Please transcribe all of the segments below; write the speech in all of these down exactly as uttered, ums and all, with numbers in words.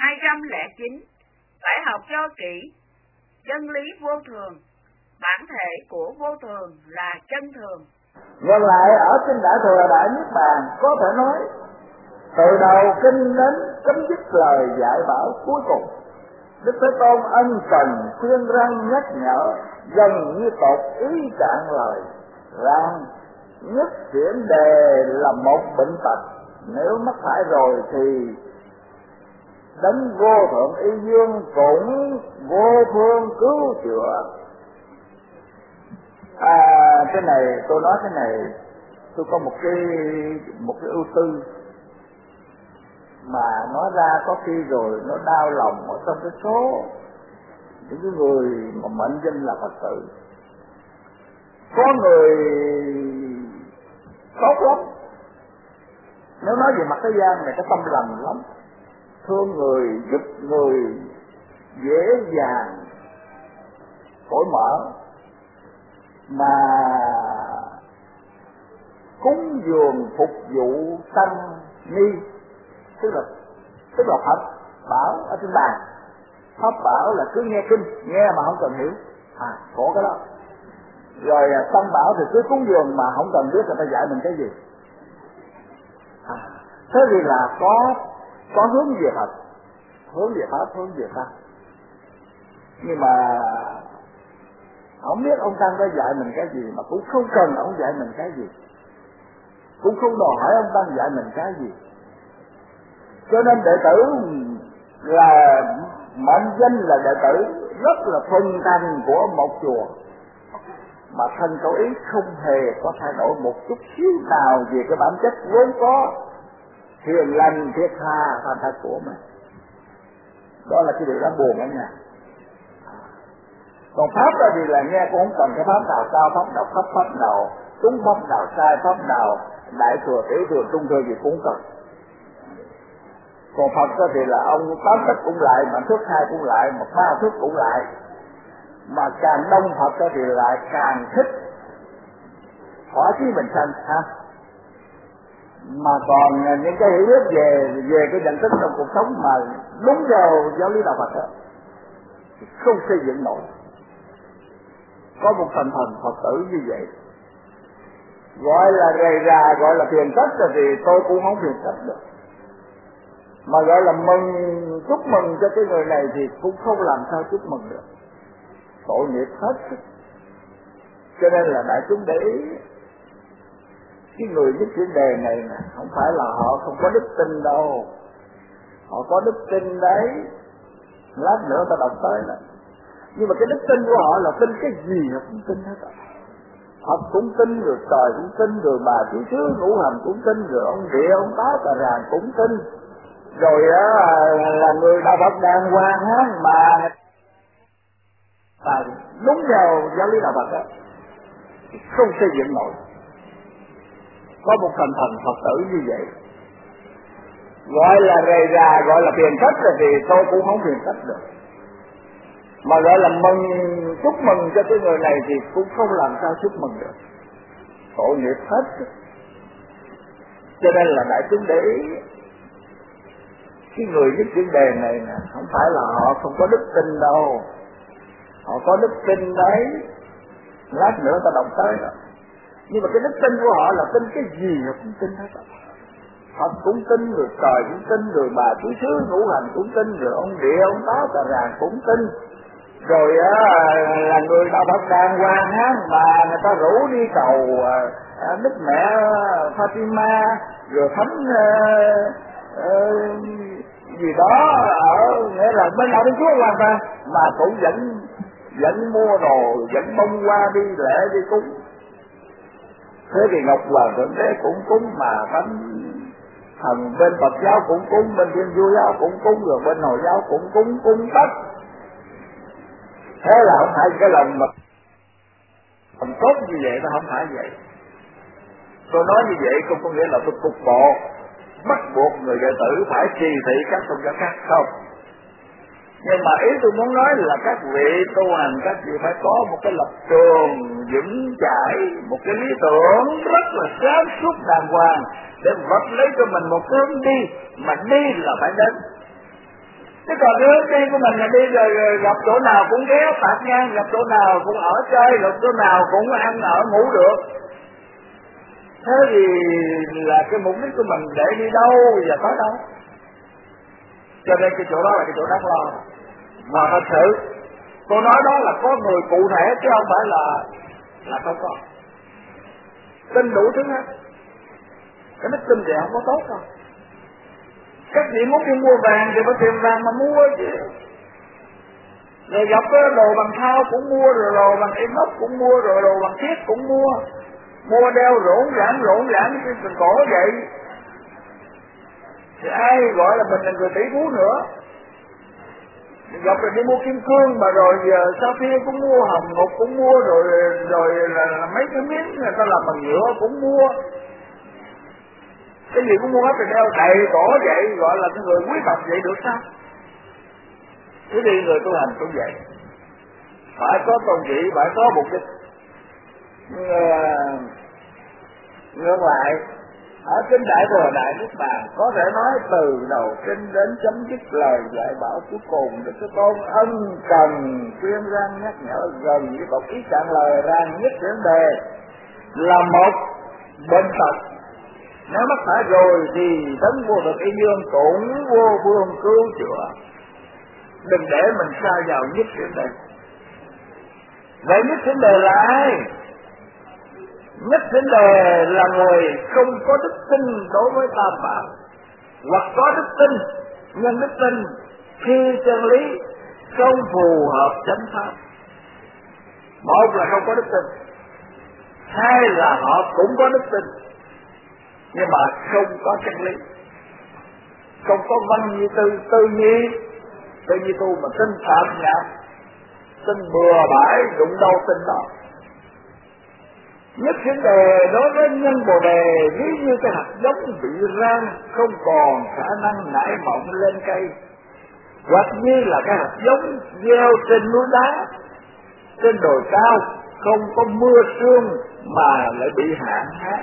hai trăm lẻ chín. Phải học cho kỹ chân lý vô thường. Bản thể của vô thường là chân thường. Ngược lại ở kinh Đại Thừa Đại Niết Bàn có thể nói từ đầu kinh đến chấm dứt lời dạy bảo cuối cùng, Đức Thế Tôn ân cần khuyên răn nhắc nhở, gần như tột ý cạn lời rằng nhất chuyển đề là một bệnh tật, nếu mắc phải rồi thì đến vô thượng y dương cũng vô phương cứu chữa. À, cái này tôi nói cái này, tôi có một cái một cái ưu tư mà nói ra có khi rồi nó đau lòng ở trong cái số những cái người mà mệnh danh là Phật tử. Có người tốt lắm, nếu nói về mặt thế gian này, cái tâm lành lắm, thương người, giúp người, dễ dàng, cởi mở, mà cúng dường phục vụ tăng ni, tức là tức là Phật bảo ở trên bàn. Pháp bảo là cứ nghe kinh, nghe mà không cần hiểu, à có cái đó. Rồi tăng bảo thì cứ cúng dường mà không cần biết người ta dạy mình cái gì. À, thế thì là có có hướng về Phật, hướng về Pháp, hướng về Pháp. Nhưng mà không biết ông Tăng đã dạy mình cái gì, mà cũng không cần ông dạy mình cái gì, cũng không đòi hỏi ông Tăng dạy mình cái gì. Cho nên đệ tử là mệnh danh là đệ tử rất là thuần thành của một chùa, mà thân khẩu ý không hề có thay đổi một chút xíu nào về cái bản chất vốn có hiền lành thiết tha thành thật của mình. Đó là cái điều đáng buồn đó nha. Còn pháp đó thì là nghe cũng không cần cái pháp nào cao, pháp nào thấp, pháp nào đúng, pháp nào sai, pháp nào đại thừa, tiểu thừa, trung thừa gì cũng cần. Còn Phật đó thì là ông tám thức cũng lại, mà thức hai cũng lại, một ba thức cũng lại. Mà càng đông Phật đó thì lại càng thích hỏi chí mình sanh ha. Mà còn những cái hiểu biết về về cái nhận thức trong cuộc sống mà đúng theo giáo lý đạo Phật đó thì không xây dựng nổi. Có một thành phần Phật tử như vậy, gọi là rầy rà, gọi là phiền trách rồi thì tôi cũng không phiền trách được. Mà gọi là mừng, chúc mừng cho cái người này thì cũng không làm sao chúc mừng được. Tội nghiệp hết sức. Cho nên là đại chúng để ý, cái người nhất chuyển đề này nè, không phải là họ không có đức tin đâu. Họ có đức tin đấy, lát nữa ta đọc tới đó. Nhưng mà cái đức tin của họ là tin cái gì họ cũng tin hết rồi. Phật cũng tin, rồi trời cũng tin, rồi bà chú xứ ngũ hành cũng tin, rồi ông địa, ông táo, tà ràng cũng tin. Rồi á, là người đạo Phật đàng hoàng á, mà à, đúng theo giáo lý đạo Phật đó, không xây dựng nổi. Có một thành phần Phật tử như vậy, gọi là rầy rà, gọi là phiền trách rồi thì tôi cũng không phiền trách được. Mà gọi là mừng, chúc mừng cho cái người này thì cũng không làm sao chúc mừng được. Tội nghiệp hết sức. Cho nên là đại chúng để ý, cái người nhất chuyển đề này nè, không phải là họ không có đức tin đâu. Họ có đức tin đấy, lát nữa ta đọc tới đó. Nhưng mà cái đức tin của họ là tin cái gì họ cũng tin hết rồi. Phật cũng tin, rồi trời cũng tin, rồi bà chú xứ ngũ hành cũng tin, rồi ông địa, ông táo, tà ràng cũng tin. Rồi á, là người đạo Phật đàng hoàng á, mà người ta rủ đi cầu à, Đức Mẹ Fatima, rồi thánh à, à, gì đó ở nghĩa là bên đạo Đức Chúa hoàn toàn, mà cũng vẫn vẫn mua đồ, vẫn bông hoa đi lễ đi cúng. Thế thì Ngọc Hoàng Thượng Đế cũng cúng, mà thánh thần bên Phật giáo cũng cúng, bên Thiên Chúa giáo cũng cúng, rồi bên Hồi giáo cũng cúng, cúng tất. Thế là không phải cái lòng mà lòng tốt như vậy, nó không phải vậy. Tôi nói như vậy không có nghĩa là tôi cục bộ bắt buộc người đệ tử phải trì thị các tôn giáo khác, không. Nhưng mà ý tôi muốn nói là các vị tu hành, các vị phải có một cái lập trường vững chãi, một cái lý tưởng rất là sáng suốt đàng hoàng để vạch lấy cho mình một hướng đi, mà đi là phải đến. Chứ còn cái hướng đi của mình là đi rồi, rồi gặp chỗ nào cũng ghé phạt ngang, gặp chỗ nào cũng ở chơi, gặp chỗ nào cũng ăn ở ngủ được. Thế thì là cái mục đích của mình để đi đâu và tới đâu? Cho nên cái chỗ đó là cái chỗ đáng lo. Mà thật sự tôi nói đó là có người cụ thể chứ không phải là là không có. Tin đủ thứ hết. Cái đức tin thì không có tốt đâu. Các vị muốn đi mua vàng thì phải tìm vàng mà mua chứ. Rồi gặp cái đồ bằng thau cũng mua, rồi đồ bằng inox cũng mua, rồi đồ bằng thiết cũng mua. Mua đeo rỗn rãng rỗn rãng cái phần cổ vậy. Thì ai gọi là mình là người tỷ phú nữa. Gặp rồi đi mua kim cương mà rồi giờ sapphire cũng mua, hồng ngọc cũng mua, rồi rồi là, là mấy cái miếng người ta làm bằng nhựa cũng mua. Cái gì cũng mua hết rồi đeo đầy cổ vậy, gọi là cái người quý tộc vậy được sao? Thế thì người tu hành cũng vậy. Phải có tôn chỉ, phải có mục đích. Ngược lại, ở kinh Đại Thừa Đại Niết Bàn có thể nói từ đầu kinh đến chấm dứt lời dạy bảo cuối cùng, Đức Thế Tôn ân cần khuyên răn nhắc nhở gần với một ý cạn lời rằng nhất vấn đề là một bệnh tật. Nếu mắc phải rồi thì Đấng Vô Thực Y Dương cũng vô phương cứu chữa. Đừng để mình sa vào nhất vấn đề. Vậy nhất vấn đề là ai? Nhất vấn đề là người không có đức tin đối với tam bảo, hoặc có đức tin nhưng đức tin khi chân lý không phù hợp chánh pháp. Một là không có đức tin, hai là họ cũng có đức tin nhưng mà không có chân lý, không có văn như tư tư nhi tư nhi tu mà tin phạm nhạc, tin bừa bãi, đụng đâu tin đó. Nhất vấn đề đối với nhân Bồ Đề, ví như cái hạt giống bị rang không còn khả năng nảy mọng lên cây, hoặc như là cái hạt giống gieo trên núi đá, trên đồi cao, không có mưa sương mà lại bị hạn hán.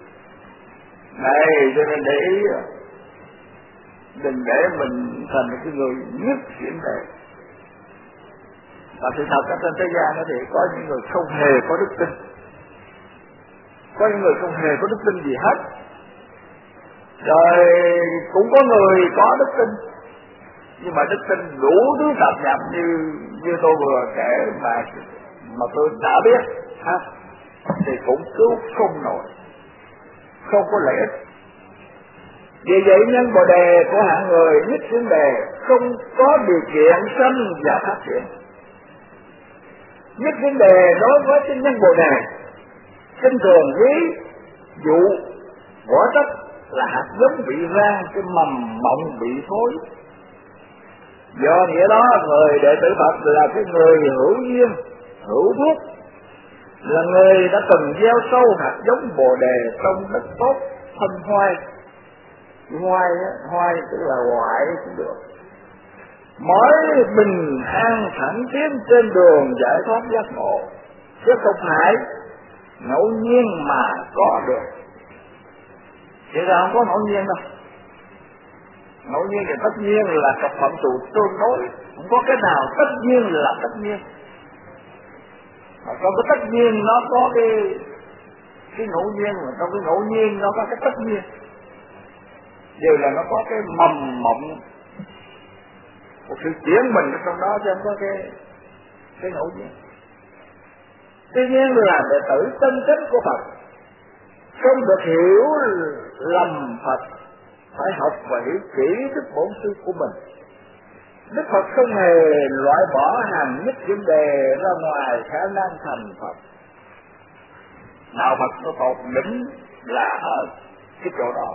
Này, cho nên để ý, đừng để mình thành một cái người nhất vấn đề. Và sự thật ở trên thế gian đó thì có những người không hề có đức tin, có những người không hề có đức tin gì hết. Rồi cũng có người có đức tin, nhưng mà đức tin đủ thứ tạp nhạp như như tôi vừa kể mà mà tôi đã biết ha, thì cũng cứu không nổi, không có lợi ích. Vì vậy nhân Bồ Đề của hạng người nhất vấn đề không có điều kiện sanh và phát triển. Nhất vấn đề đối với cái nhân Bồ Đề, kinh thường ví dụ vỏ đất là hạt giống bị rang, cái mầm mộng bị thối. Do nghĩa đó người đệ tử Phật là cái người hữu duyên, hữu phước, là người đã từng gieo sâu hạt giống Bồ Đề trong đất tốt thân hoai. Hoai á, hoai tức là hoại cũng được. Mỗi bình an thẳng tiến trên đường giải thoát giác ngộ, chứ không phải ngẫu nhiên mà có được. Chỉ là không có ngẫu nhiên đâu. Ngẫu nhiên thì tất nhiên là cặp phận trụ tương đối, không có cái nào tất nhiên là tất nhiên. Mà trong cái tất nhiên nó có cái cái ngẫu nhiên, mà trong cái ngẫu nhiên nó có cái tất nhiên. Đều là nó có cái mầm mộng, một sự chuyển mình ở trong đó, chứ không có cái cái ngẫu nhiên. Tuy nhiên là đệ tử chân chính của Phật không được hiểu lầm Phật, phải học và hiểu kỹ đức bổn sư của mình. Đức Phật không hề loại bỏ hàng nhất vấn đề ra ngoài khả năng thành Phật. Đạo Phật nó tột đỉnh là ở cái chỗ đó.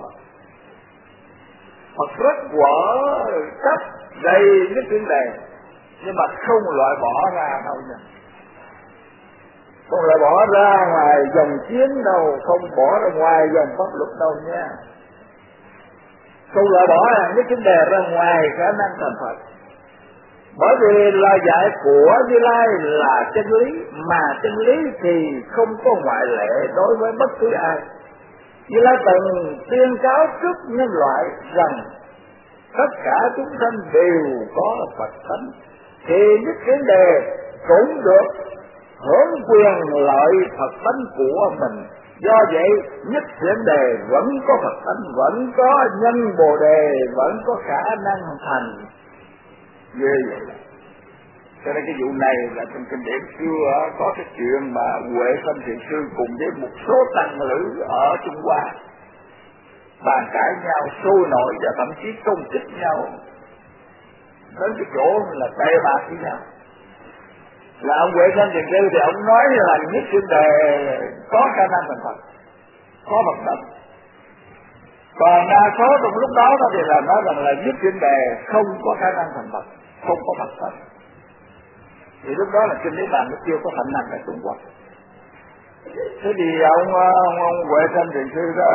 Phật rất quở cấp đầy nhất vấn đề, nhưng mà không loại bỏ ra đâu nha. Không loại bỏ ra ngoài dòng chiến đâu, không bỏ ra ngoài dòng pháp luật đâu nha. Không loại bỏ là những vấn đề ra ngoài khả năng thành Phật. Bởi vì lời dạy của Như Lai là chân lý, mà chân lý thì không có ngoại lệ đối với bất cứ ai. Như Lai từng tuyên cáo trước nhân loại rằng tất cả chúng sanh đều có Phật tánh, thì nhất kiến đề cũng được hưởng quyền lợi Phật tánh của mình. Do vậy nhất thiện đề vẫn có Phật tánh, vẫn có nhân Bồ đề, vẫn có khả năng thành. Ghê vậy. Cho nên cái vụ này là trong kinh điển xưa có cái chuyện mà Huệ Sanh Thiền Sư cùng với một số tăng lữ ở Trung Hoa bàn cãi nhau sôi nổi và thậm chí công kích nhau đến cái chỗ là tệ bạc với nhau. Là ông Huệ Sanh Thiền Sư thì ông nói là nhất thiên đề có khả năng thành Phật, có Phật tánh. Còn đa số trong lúc đó thì là nói rằng là nhất thiên đề không có khả năng thành Phật, không có Phật tánh. Thì lúc đó là kinh Niết Bàn nó chưa có thành năng ở Trung Quốc. Thế thì ông ông, ông Huệ Sanh Thiền Sư đó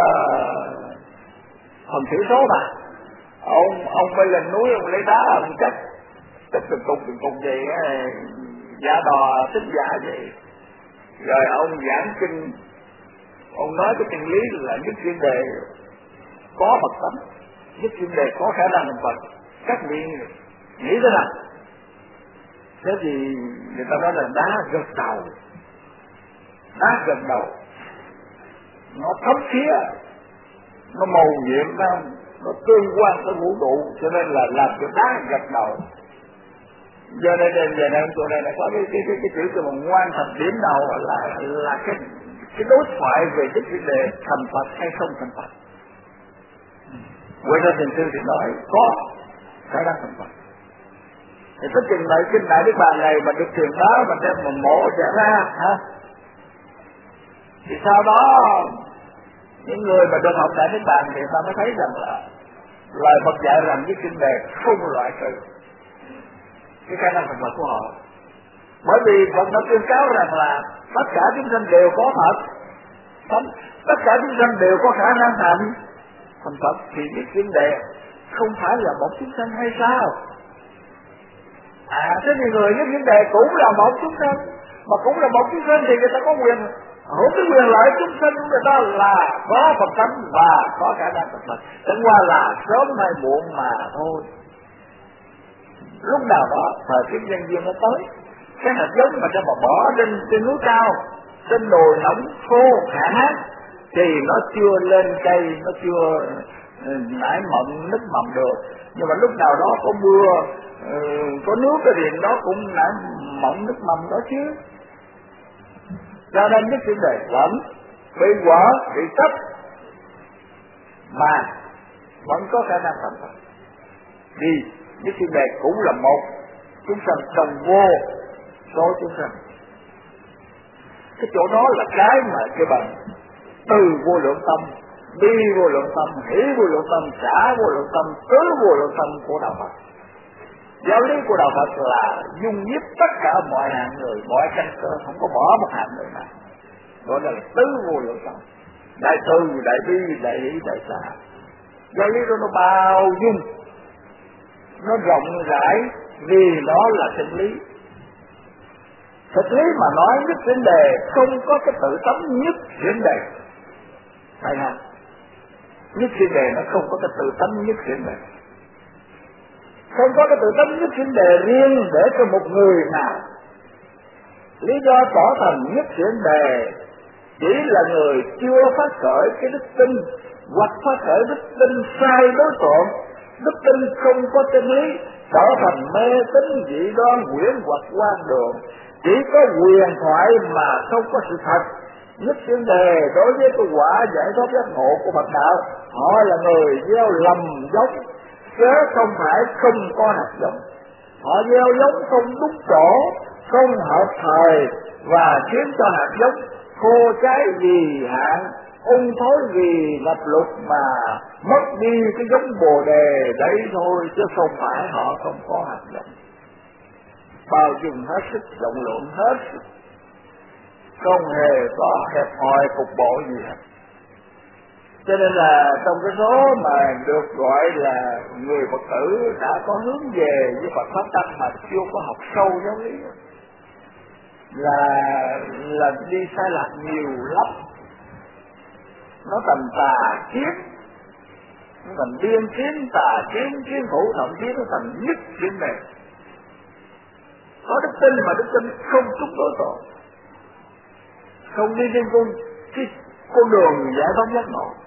phần thiểu số mà ông ông mới lên núi ông lấy đá ông chất chất từng cục từng cục vậy giả đò tích giả vậy, rồi ông giảng kinh, ông nói cái chân lý là nhất thiên đề có Phật tánh, nhất thiên đề có khả năng thành Phật. Các vị nghĩ thế nào? Thế thì người ta nói là đá gật đầu, đá gật đầu nó thấm thía, nó màu nhiệm ra, nó tương quan tới vũ trụ, cho nên là làm cho đá gật đầu. Giờ đây đây giờ đây chỗ này là có cái cái cái, cái chữ cho mà ngoan thành điểm đầu là là cái cái đối thoại về cái vấn đề thành Phật hay không thành Phật. Huệ Sanh Thiền Sư thì nói có khả năng thành Phật. Thì tất chừng này kinh Đại Niết Bàn này mà được truyền bá mà đem mà mổ trả ra hả? Thì sau đó những người mà được học Đại Niết Bàn thì ta mới thấy rằng là lời Phật dạy rằng với kinh đề không loại trừ cái khả năng thành Phật của họ. Bởi vì Phật đã tuyên cáo rằng là tất cả chúng sanh đều có Phật, tất cả chúng sanh đều có khả năng thành thành Phật, thì cái kinh đề không phải là một chúng sanh hay sao? À, thế thì người nhất vấn đề cũng là một chúng sanh, mà cũng là một chúng sanh thì người ta có quyền hưởng cái quyền lợi chúng sanh của người ta là có Phật tánh và có khả năng thành Phật. Chẳng qua là sớm hay muộn mà thôi. Lúc nào đó thời tiết nhân duyên nó tới, cái hạt giống mà cho mà bỏ trên trên núi cao, trên đồi nóng khô hạn thì nó chưa lên cây, nó chưa nảy mầm nứt mầm được. Nhưng mà lúc nào đó có mưa, ừ, có nước thì nó cũng nảy mộng nứt mầm đó chứ. Cho nên nhất thiên đề vẫn bị quả bị chấp mà vẫn có khả năng thành Phật. Vì nhất thiên đề cũng là một chúng sanh trong vô số chúng sanh. Cái chỗ đó là cái mà cái bằng từ vô lượng tâm, bi vô lượng tâm, hỷ vô lượng tâm, xả vô lượng tâm, tứ vô lượng tâm của đạo Phật. Giáo lý của đạo Phật là dung nhiếp tất cả mọi hạng người, mọi căn cơ, không có bỏ một hạng người nào. Đó là tứ vô lượng tâm, đại từ, đại bi, đại hỷ, đại xả. Giáo lý đó nó bao dung, nó rộng rãi vì nó là chân lý. Thực lý mà nói nhất vấn đề không có cái tự tánh nhất vấn đề, phải không? Nhất vấn đề nó không có cái tự tánh nhất vấn đề, không có cái tự tánh nhất vấn đề riêng để cho một người nào. Lý do tỏ thành nhất vấn đề chỉ là người chưa phát khởi cái đức tin, hoặc phát khởi đức tin sai đối tượng, đức tin không có chân lý, trở thành mê tín dị đoan huyễn hoặc quan đường, chỉ có quyền thoại mà không có sự thật. Nhất vấn đề đối với cái quả giải thoát giác ngộ của Phật đạo, họ là người gieo lầm giống, chứ không phải không có hạt giống. Họ gieo giống không đúng chỗ, không hợp thời và khiến cho hạt giống khô cháy vì hạn, ung thối vì ngập lụt mà mất đi cái giống Bồ đề đấy thôi, chứ không phải họ không có hạt giống. Bao dung hết sức, rộng lượng hết sức, không hề có hẹp hòi cục bộ gì hết. Cho nên là trong cái số mà được gọi là người Phật tử đã có hướng về với Phật pháp tăng mà chưa có học sâu giáo lý là là đi sai lạc nhiều lắm. Nó tầm tà kiết, nó thành điên kiến, tà kiến, kiến thủ, thậm chí nó thành nhất kiến này. Có đức tin mà đức tin không trúng đối tội, không đi trên con cái con đường giải phóng giác ngộ.